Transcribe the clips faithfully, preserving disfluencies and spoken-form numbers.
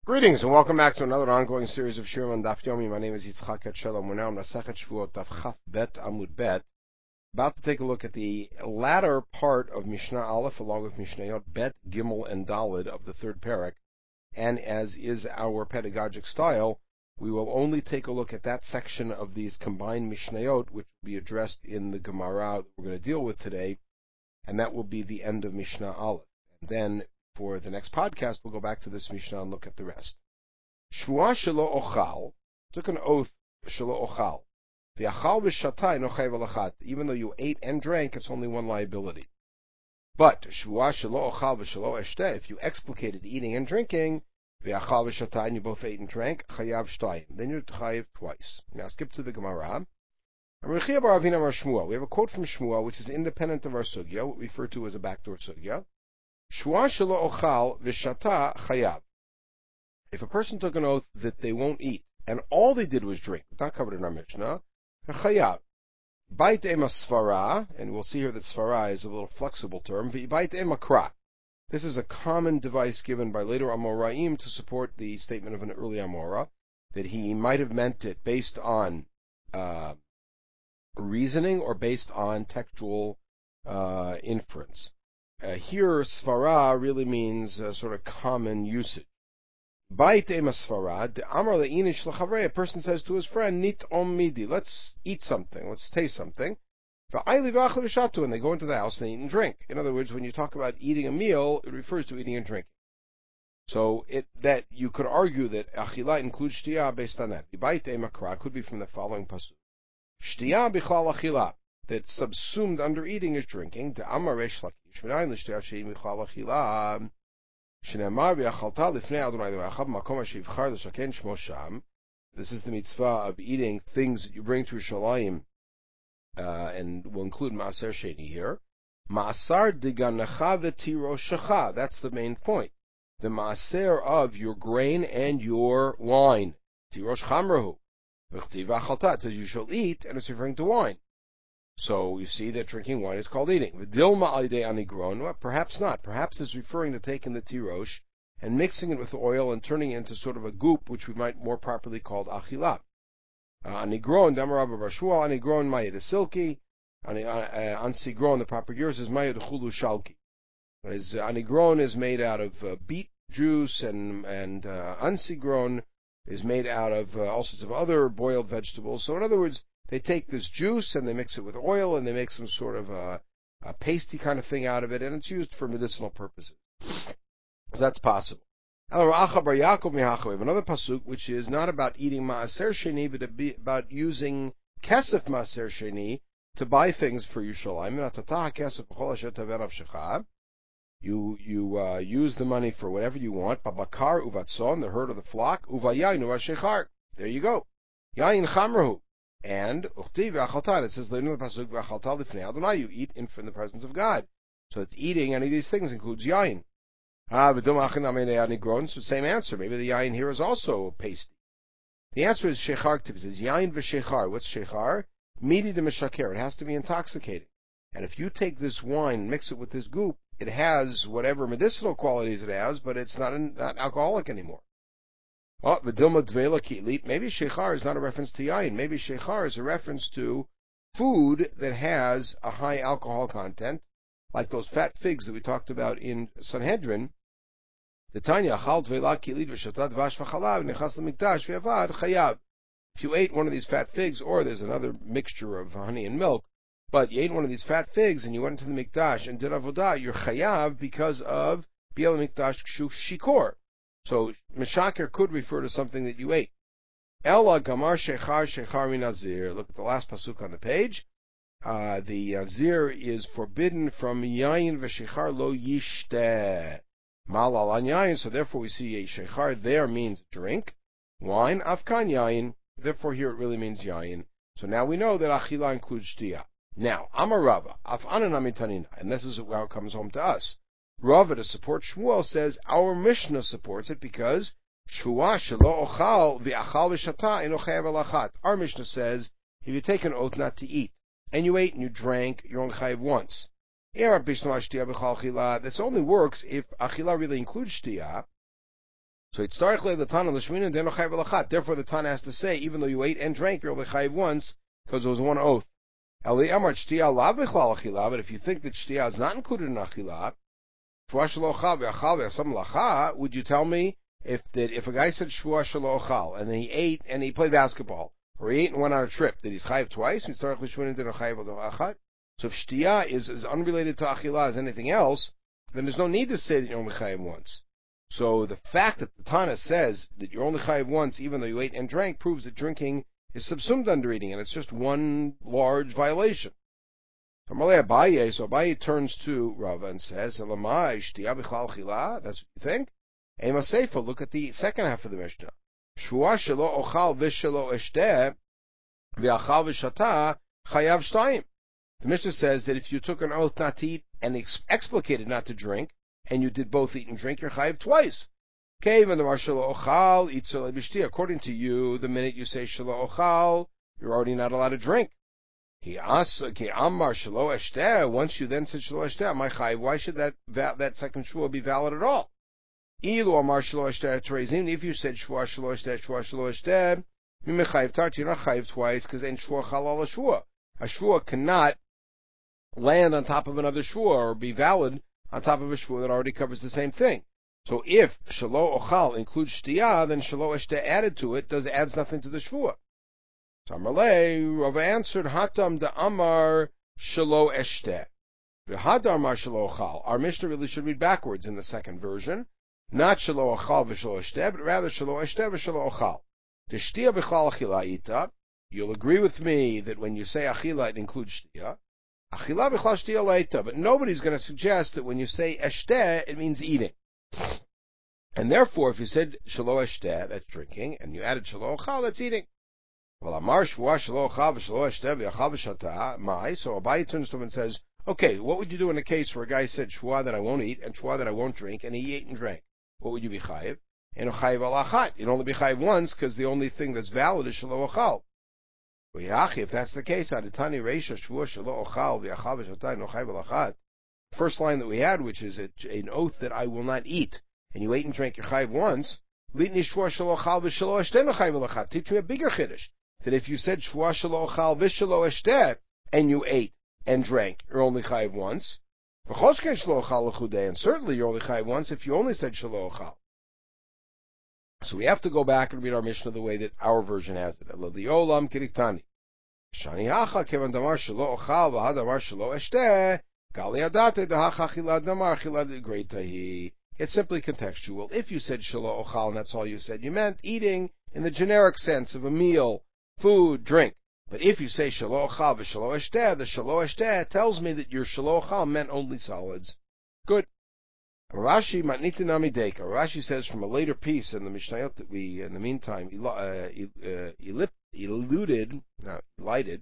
Greetings and welcome back to another ongoing series of Shirim on Daf Yomi. My name is Yitzchak Etshelom. We're now on Masechet Shvuot Daf Chaf Bet Amud Bet. About to take a look at the latter part of Mishnah Aleph along with Mishnayot Bet, Gimel, and Dalid of the third parak. And as is our pedagogic style, we will only take a look at that section of these combined Mishnayot, which will be addressed in the Gemara that we're going to deal with today, and that will be the end of Mishnah Aleph. And then for the next podcast, we'll go back to this Mishnah and look at the rest. Shvuah shelo ochal, took an oath shelo ochal. V'achal v'shatai no chayv alachat. Even though you ate and drank, it's only one liability. But shvuah shelo ochal v'shelo eshteh, if you explicated eating and drinking, v'achal v'shatai, and you both ate and drank, chayav shtayim. Then you're chayav twice. Now skip to the Gemara. We have a quote from Shmuel, which is independent of our sugya, what we refer to as a backdoor sugya. Shvuah shelo ochal v'shata chayav. If a person took an oath that they won't eat, and all they did was drink, not covered in our Mishnah, chayav. Bait ema svara, and we'll see here that svara is a little flexible term, bait ema kra. This is a common device given by later Amoraim to support the statement of an early Amora, that he might have meant it based on uh, reasoning or based on textual uh, inference. Uh, here, svara really means uh, sort of common usage. Bait ema svara, de amar le'inish l'chavrei, a person says to his friend, nit om midi, let's eat something, let's taste something. V'ayli v'achal v'shatu, and they go into the house and eat and drink. In other words, when you talk about eating a meal, it refers to eating and drinking. So it, that you could argue that achila includes shtiyah based on that. Bait ema kra could be from the following pasuk. Shtiyah b'chal achila, that subsumed under eating is drinking. De amar resh lakish, v'nayin l'shtiyah she'im b'chal achila. This is the mitzvah of eating things that you bring to Yerushalayim, uh, and we'll include Maaser Sheni here. Maasar diganacha v'tiroshacha. That's the main point. The Maaser of your grain and your wine. Tirosh chamrahu. It says you shall eat, and it's referring to wine. So you see that drinking wine is called eating. V'dilma alidei anigron. Well, perhaps not. Perhaps it's referring to taking the tirosh and mixing it with oil and turning it into sort of a goop, which we might more properly call achila. Anigron, damar Rabba Barshua, anigron mayed silky. Ansigron, the proper years is mayed chulu shalki. Anigron is made out of uh, beet juice, and and uh, ansigron is made out of uh, all sorts of other boiled vegetables. So in other words, they take this juice and they mix it with oil and they make some sort of a, a pasty kind of thing out of it, and it's used for medicinal purposes. So that's possible. We have another pasuk which is not about eating maaser sheni, but about using kesef maaser sheni to buy things for Yerushalayim. You you uh, use the money for whatever you want. Babakar uvatzon, the herd of the flock. Uvayayin uvashechar. There you go. Yayin chamrahu. And it says later in the pasuk, you eat in the presence of God. So that eating any of these things includes yayin. So same answer. Maybe the yayin here is also pasty. The answer is shechar. It says yayin v'shechar. What's shechar? Midi de meshaker. It has to be intoxicating. And if you take this wine and mix it with this goop, it has whatever medicinal qualities it has, but it's not not alcoholic anymore. Oh, the Dilma Dvela Kilit. Maybe Shechar is not a reference to Yayin. Maybe Shechar is a reference to food that has a high alcohol content, like those fat figs that we talked about in Sanhedrin. The Tanya Chal Dvela Kilit v'Shatat Vash v'Chalav Nechas l'Mikdash v'Yavad Chayav. If you ate one of these fat figs, or there's another mixture of honey and milk, but you ate one of these fat figs and you went into the Mikdash and did avodah, you're Chayav because of Biel Mikdash Kshu Shikor. So, Meshaker could refer to something that you ate. Ella Gamar Shechar Shechar Minazir. Look at the last pasuk on the page. Uh, the Nazir is forbidden from Yayin v'Shechar lo yishteh. Malal an Yayin, so therefore we see a Shechar there means drink. Wine, Afkan Yayin. Therefore here it really means Yayin. So now we know that Achila includes Shtiyah. Now, Amarava, Afanan Amitanina, and this is how it comes home to us. Rava, to support Shmuel, says our Mishnah supports it because Shvuah shelo ochal v'achal v'shata eno chayav alachat. Our Mishnah says if you take an oath not to eat and you ate and you drank, you're only chayav once. This only works if achila really includes shtiyah. So it's starchle the Tana l'shmina then chayiv alachat. Therefore, the Tana has to say, even though you ate and drank, you're only chayiv once because it was one oath. Eli amar shtiyah lav bichlal achila. But if you think that shtiyah is not included in achila, shvuah shelo ochal ve'achal ve'asam lacha, would you tell me if that if a guy said shvuah shelo ochal and then he ate and he played basketball, or he ate and went on a trip, that he's chayiv twice? It's starchle l'shmina then chayiv alachat. So if shtiyah is as unrelated to achila as anything else, then there's no need to say that you're only chayiv once. So the fact that the Tana says that you're only chayiv once, even though you ate and drank, proves that drinking is subsumed under eating, and it's just one large violation. So Abaye turns to Rava and says, "Elamai shtiyah bichlal chila." That's what you think? Ema Seifa. Look at the second half of the Mishnah. Shvuah shelo ochal v'shelo eshteh v'achal v'shata chayav shtayim. The Mishnah says that if you took an oath not to eat and ex- explicated not to drink, and you did both eat and drink, you're chayiv twice. According to you, the minute you say shelo ochal, you're already not allowed to drink. Once you then said shelo eshteh, my chayiv, why should that that second shvuah be valid at all? If you said shvuah shelo eshteh, shvuah shelo eshteh, you're not chayiv twice because ain't shvuah chalal a shvuah. A shvuah cannot land on top of another shvuah or be valid on top of a shvuah that already covers the same thing. So if shelo ochal includes shtiyah, then shelo eshteh added to it does adds nothing to the shvuah. So Amarle, Rava answered, Hatam da Amar shelo eshteh. V'hadar mar shelo ochal. Our Mishnah really should read backwards in the second version. Not shelo ochal v'shelo eshteh, but rather shelo eshteh v'shelo ochal. The shtiyah b'chlal achila ita. You'll agree with me that when you say achila, it includes shtiyah. Achila b'chlal shtiyah laita. But nobody's going to suggest that when you say eshteh, it means eating. And therefore, if you said shelo eshteh, that's drinking, and you added shelo ochal, that's eating. Well, amar shvuah shelo ochal v'shelo eshteh v'achal v'shata mai. So Abaye turns to him and says, okay, what would you do in a case where a guy said shvuah that I won't eat and shvuah that I won't drink, and he ate and drank? What would you be chayiv? And chayiv alachat. You'd only be chayiv once because the only thing that's valid is shelo ochal. If that's the case, aditani reisha shvuah shelo ochal v'achal v'shata no chayiv alachat. First line that we had, which is a, an oath that I will not eat, and you ate and drank your chayiv once. Litni shvuah shelo ochal v'shelo eshteh no chayiv alachat. Teach me a bigger chiddush. That if you said shvuah shelo ochal v'shelo eshteh and you ate and drank, you're only chayiv once. V'choshken shelo ochal l'chudei, and certainly you're only chayiv once if you only said shelo ochal. So we have to go back and read our Mishnah the way that our version has it. Elodiolam kiriktani. Shani hacha kevan damar shelo ochal v'hadamar shelo eshteh gali adate dehacha chilad damar chilad greitahi. It's simply contextual. If you said shelo ochal and that's all you said, you meant eating in the generic sense of a meal, food, drink. But if you say shelo ochal v'shelo eshteh, the shelo eshteh tells me that your shelo ochal meant only solids. Good. Rashi matnitinami deka. Rashi says from a later piece in the Mishnayot that we, in the meantime, uh, uh, eluded, not lighted,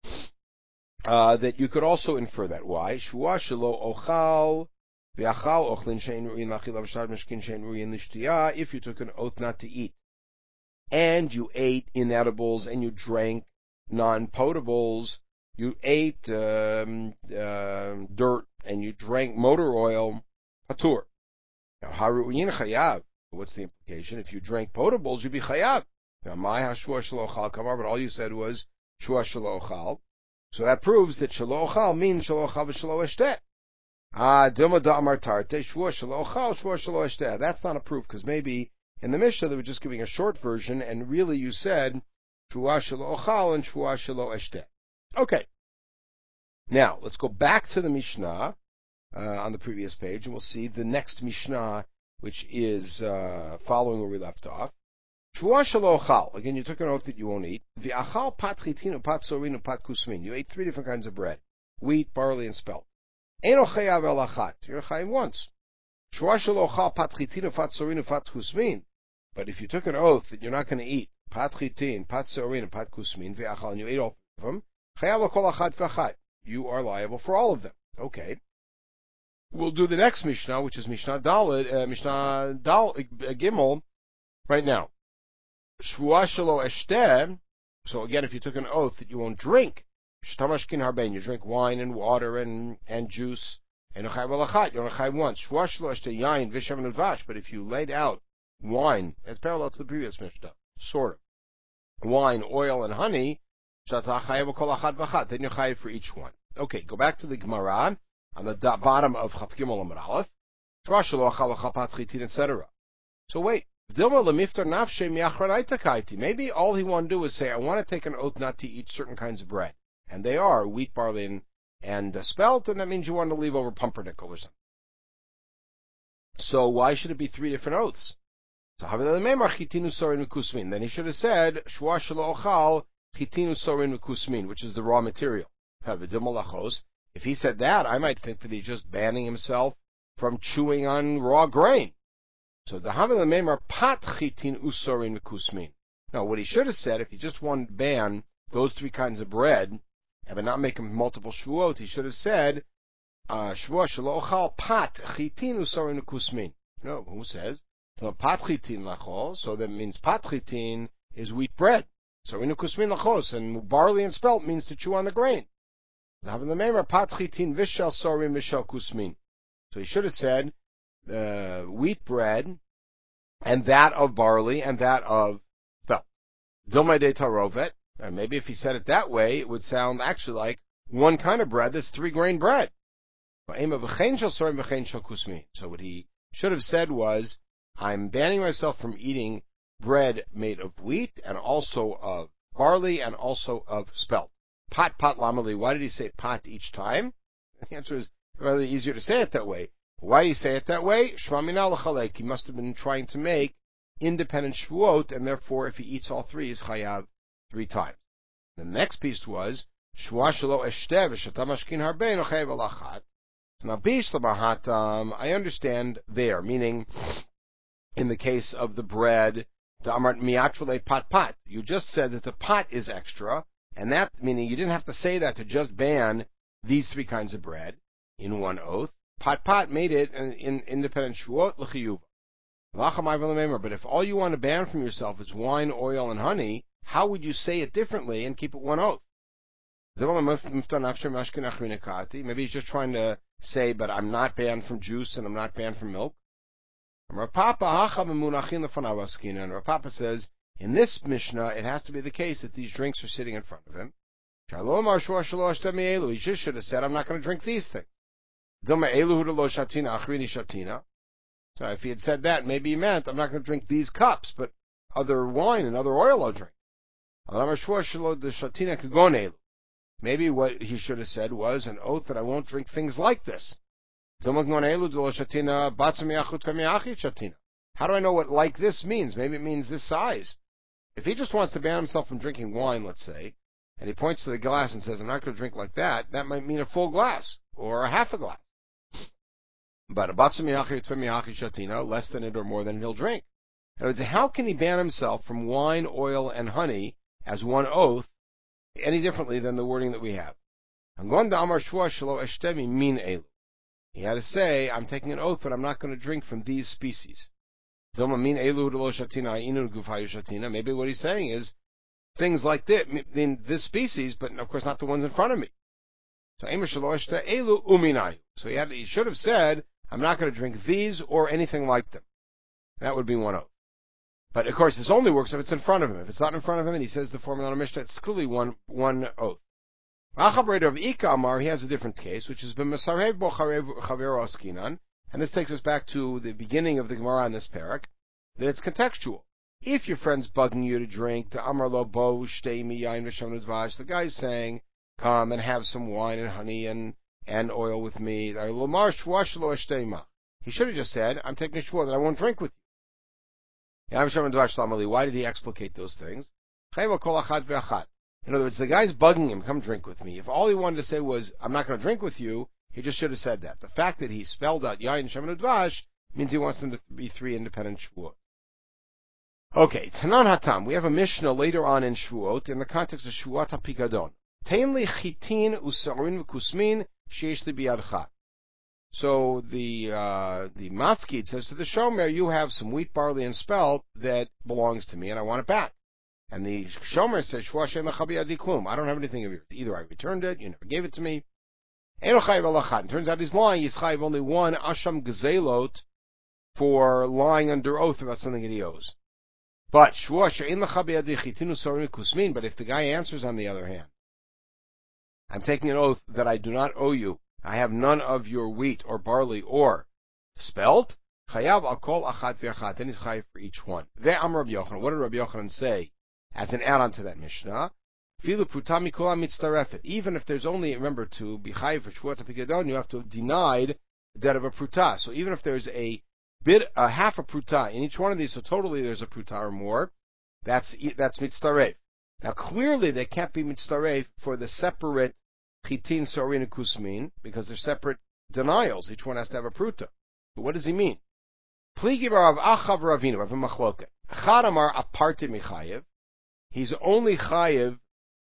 uh, that you could also infer that. Why? Shvuah shelo ochal v'achal ochlin shein ru'in l'achila v'shad mishkin shein ru'in l'shtiyah. If you took an oath not to eat, and you ate inedibles and you drank non-potables, you ate um, uh, dirt and you drank motor oil, patur. Now, haru'in chayav. What's the implication? If you drank potables, you'd be chayav. Now, my hashvuah shelo ochal kamar, but all you said was shvuah shelo ochal. So that proves that shelo ochal means shelo ochal v'shelo eshteh. Ah, dilma da'amar tarte shvuah shelo ochal, shvuah shelo eshteh. That's not a proof because maybe in the Mishnah they were just giving a short version, and really you said shvuah shelo ochal and shvuah shelo eshteh. Okay. Now let's go back to the Mishnah uh, on the previous page, and we'll see the next Mishnah, which is uh, following where we left off. Shvuah shelo ochal. Again, you took an oath that you won't eat. V'achal pat chitin pat sorin pat kusmin. You ate three different kinds of bread: wheat, barley, and spelt. Eino chayav el achat. You're chayav once. Shvuah shelo ochal pat chitin pat sorin pat kusmin. But if you took an oath that you're not going to eat pat chitin, pat sorin, and pat kusmin, v'achal, and you ate all of them, chayav kol achat v'achat. You are liable for all of them. Okay. We'll do the next Mishnah, which is Mishnah Dalet, uh, Mishnah Dal uh, Gimel, right now. Shvuah shelo eshteh. So again, if you took an oath that you won't drink, shtamashkin harbein, you drink wine and water and and juice, and chayav alachat, you're chayav once. Shvuah shelo eshteh yain v'shavan udvash. But if you laid out wine, it's parallel to the previous Mishnah, sort of. Wine, oil, and honey, then you're chayiv for each one. Okay, go back to the Gemara on the bottom of Chaf Gimel Amud Aleph. et cetera. So wait, maybe all he wanted to do was say, I want to take an oath not to eat certain kinds of bread. And they are wheat, barley, and, and uh, spelt, and that means you want to leave over pumpernickel or something. So why should it be three different oaths? So then he should have said, which is the raw material. If he said that, I might think that he's just banning himself from chewing on raw grain. So the Havila Memar Pat Chitin Usorin Kusmin. Now, what he should have said, if he just wanted to ban those three kinds of bread, and but not make them multiple shvuot, he should have said, Shvuah Shelo Ochal Pat Chitin Usorin Kusmin. No, who says? So Pat Chitin Lachol, so that means Pat Chitin is wheat bread. So in Kusmin Lachos, and barley and spelt means to chew on the grain. The Havila Memar Pat Chitin Vishal Sorin Vishal Kusmin. So he should have said, Uh, wheat bread, and that of barley, and that of spelt. Dilmai de tarovet, and maybe if he said it that way, it would sound actually like one kind of bread that's three grain bread. So what he should have said was, I'm banning myself from eating bread made of wheat, and also of barley, and also of spelt. Pat, pat, lamali. Why did he say pat each time? The answer is rather easier to say it that way. Why do you say it that way? Shmamina l'chalek. He must have been trying to make independent shvuot, and therefore, if he eats all three, he's chayav three times. The next piece was shvuah shelo eshteh v'shata mashkin harbe no chayav alachat. Now, bish l'mahatam, I understand there, meaning in the case of the bread, the amart miatrule pat pat. You just said that the pot is extra, and that meaning you didn't have to say that to just ban these three kinds of bread in one oath. Pat pat made it in, in independent shvuot l'chiyuv. But if all you want to ban from yourself is wine, oil, and honey, how would you say it differently and keep it one oath? Maybe he's just trying to say, but I'm not banned from juice and I'm not banned from milk. And Rav Papa says, in this Mishnah, it has to be the case that these drinks are sitting in front of him. He just should have said, I'm not going to drink these things. So if he had said that, maybe he meant, I'm not going to drink these cups, but other wine and other oil I'll drink. Maybe what he should have said was an oath that I won't drink things like this. How do I know what like this means? Maybe it means this size. If he just wants to ban himself from drinking wine, let's say, and he points to the glass and says, I'm not going to drink like that, that might mean a full glass or a half a glass. But a less than it or more than he'll drink. In other words, how can he ban himself from wine, oil, and honey as one oath any differently than the wording that we have? He had to say, I'm taking an oath, but I'm not going to drink from these species. Maybe what he's saying is things like this, in this species, but of course not the ones in front of me. So he, had, he should have said, I'm not going to drink these or anything like them. That would be one oath. But of course, this only works if it's in front of him. If it's not in front of him and he says the formula on a Mishnah, it's clearly one one oath. Achabrader of Ika Amar, he has a different case, which has been Masarev bo Chavero Askinan, and this takes us back to the beginning of the Gemara in this parak, that it's contextual. If your friend's bugging you to drink, the Amar lo bo shtei mi yain v'shavnu dvash, the guy's saying, come and have some wine and honey and and oil with me. He should have just said, I'm taking a shvuah that I won't drink with you. Why did he explicate those things? In other words, the guy's bugging him, come drink with me. If all he wanted to say was, I'm not going to drink with you, he just should have said that. The fact that he spelled out Yain Shemen Udvash means he wants them to be three independent shvuot. Okay, Tanan Hatam. We have a Mishnah later on in Shvuot in the context of Shvuot HaPikadon. Tein li chitin usarin v'kusmin sheish li biyadcha. So the uh, the mafkid says to the shomer, you have some wheat, barley, and spelt that belongs to me, and I want it back. And the shomer says, Shvuah she'en lecha biyadi klum. I don't have anything of yours. Either I returned it, you never gave it to me. Eino chayiv alachat. It turns out he's lying. He's chayiv only one asham gezelot for lying under oath about something that he owes. But but if the guy answers, on the other hand, I'm taking an oath that I do not owe you, I have none of your wheat or barley or spelt, chayav al kol achat ve'achat, then he's chayav for each one. Ve'am Rabbi Yochanan, what did Rabbi Yochanan say as an add-on to that Mishnah? Filu pruta mikol mitztarefet. Even if there's only, remember, to be chayav for shvuat hapikadon, you have to have denied the debt of a pruta. So even if there's a bit, a half a pruta in each one of these, so totally there's a pruta or more, that's that's mitztaref. Now clearly they can't be mitztaref for the separate chitin, sorin, and kusmin, because they're separate denials. Each one has to have a pruta. But what does he mean? Pligi barav achav ravinu, rav machloket. Chad amar aparte michayev. He's only chayev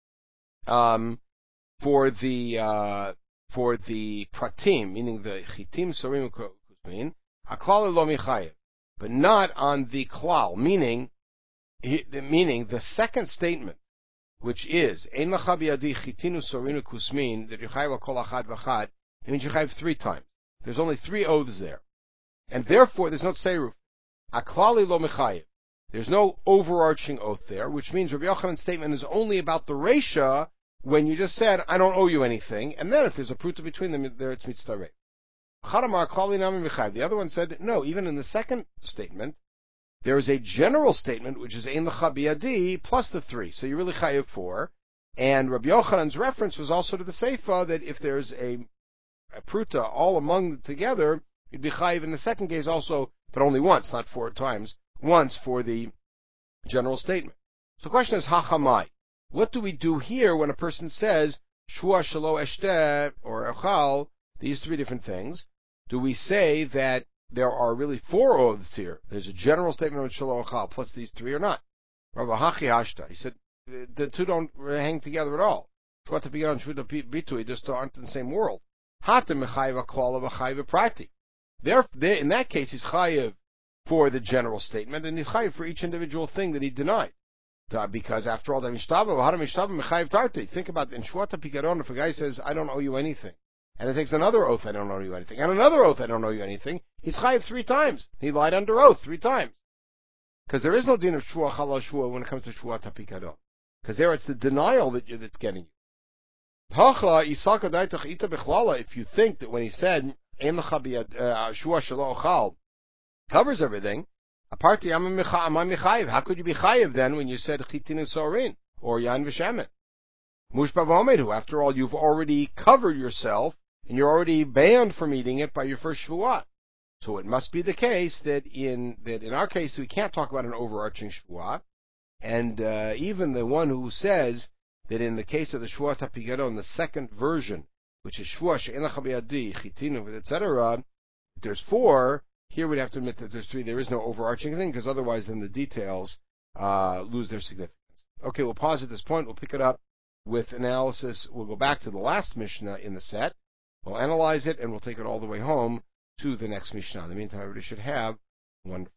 um, for the uh, for the pratim, meaning the chitim, sorim, and kusmin. Aklal lo michayev, but not on the klal, meaning meaning the second statement, which is ein lacha biyadi chitinu sorinu kusmin, that you chayav kol achad v'achad. It means you chayav three times. There's only three oaths there, and therefore there's no tseiruf. Aklali lo mechayev. There's no overarching oath there, which means Rabbi Yochanan's statement is only about the reisha when you just said I don't owe you anything, and then if there's a pruta between them, there it's mitzdareh. The other one said no. Even in the second statement, there is a general statement which is ein lecha biyadi plus the three, so you really chayav four. And Rabbi Yochanan's reference was also to the seifa that if there's a, a pruta all among them together, you'd be chayav in the second case also, but only once, not four times. Once for the general statement. So the question is hachamai. What do we do here when a person says shua shelo eshteh or echal? These three different things. Do we say that there are really four oaths here? There's a general statement of shelo echal plus these three or not? Rav Hachi Hashta. He said the two don't hang together at all. Shua tapigan and shua bitu just aren't in the same world. Hatem mechayev aklal v'chayev prati. Therefore, in that case, he's chayev for the general statement, and he's chayev for each individual thing that he denied. Because after all, think about in Shvuat HaPikadon, if a guy says, I don't owe you anything, and it takes another oath, I don't owe you anything, and another oath, I don't owe you anything, he's chayev three times. He lied under oath three times. Because there is no din of Shua Chalal Shua when it comes to Shvuat HaPikadon. Because there it's the denial that you're, that's getting you. If you think that when he said, Shua Shelo Ochal, covers everything, how could you be chayiv then when you said chitin and sorin or yain v'shemen? Mushba v'omedu. After all, you've already covered yourself and you're already banned from eating it by your first shvuah. So it must be the case that in that in our case we can't talk about an overarching shvuah, and uh, even the one who says that in the case of the shvuah tapigadon, the second version, which is shvuah she'en lecha biyadi chitinu et cetera, there's four. Here we'd have to admit that there's three. There is no overarching thing, because otherwise then the details uh, lose their significance. Okay, we'll pause at this point. We'll pick it up with analysis. We'll go back to the last Mishnah in the set. We'll analyze it, and we'll take it all the way home to the next Mishnah. In the meantime, everybody should have one